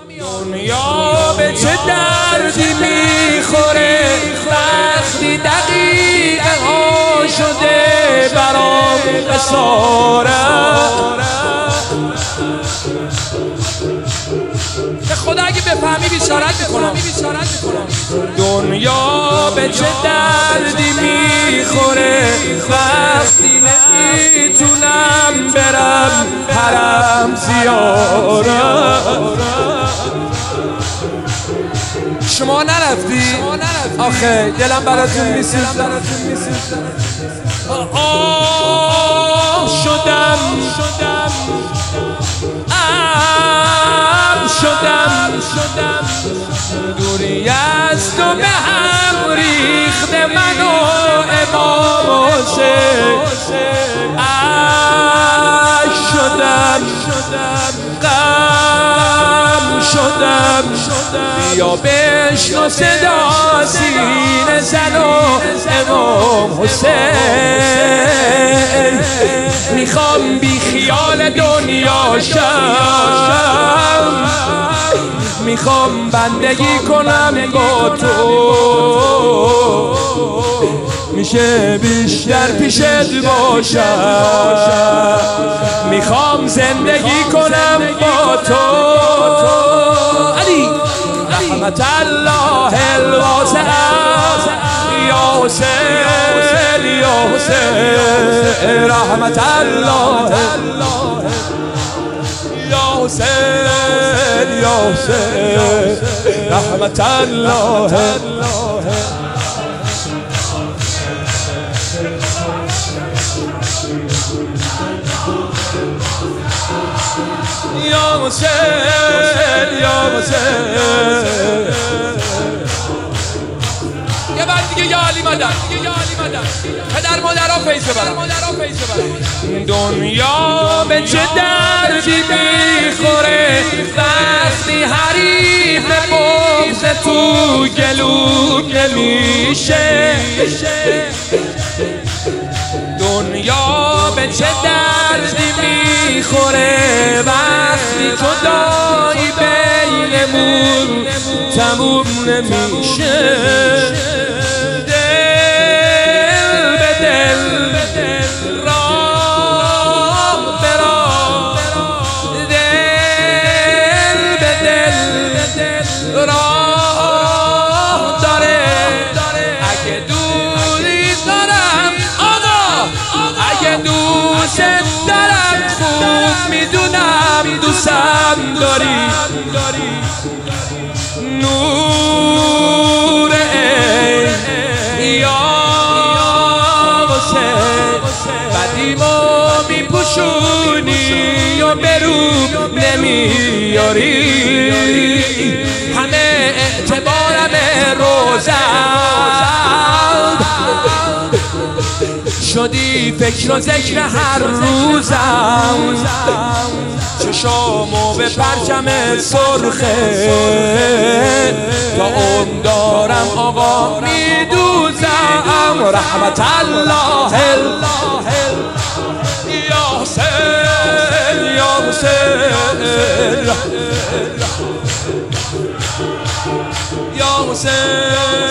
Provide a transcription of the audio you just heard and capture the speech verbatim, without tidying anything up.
دنیا به چه دردی میخوره وقتی دقیقه ها شده برام اسارت. به خدا اگه بفهمی بیشارت میکنم. دنیا به چه دردی میخوره وقتی نمیتونم برم حرم زیارت. شما نرفتی؟ آخه دلم براتون میسوزه. آه شدم ام شدم دوری از تو به هم ریخته من و امام حسین. ام شدم غم شدم بیا بشنو صدا سینه زن و امام حسین. میخوام بی خیال دنیا شم، میخوام بندگی کنم با تو، میشه بیشتر پیشت باشم، میخوام زندگی کنم با تو. علی رحمت الله الواسع یا حسین یا حسین رحمت الله یا حسین یا حسین رحمت الله. یا حسین یا حسین. یه بار دیگه یا علی مدد پدر مادرها فیض ببرن. دنیا به چه دردی میخوره وقتی حریف بغض تو گلو نمیشه. دنیا به چه دردی میخوره وقتی جدایی بینمون تموم نمیشه. دل به دل راه به راه دل به دل راه داره. اگه دوری دارم آقا اگه دوست دارم خوب میدونم دوستم داری. نور ای یا حسین قدیمو میپوشونی و برو نمیاری. همه اعتبارم روزم شدی فکر و ذکر هر روزم. چشامو به پرچم سرخه تا اون دارم آقا میدوزم. رحمت الله یا حسین یا حسین یا حسین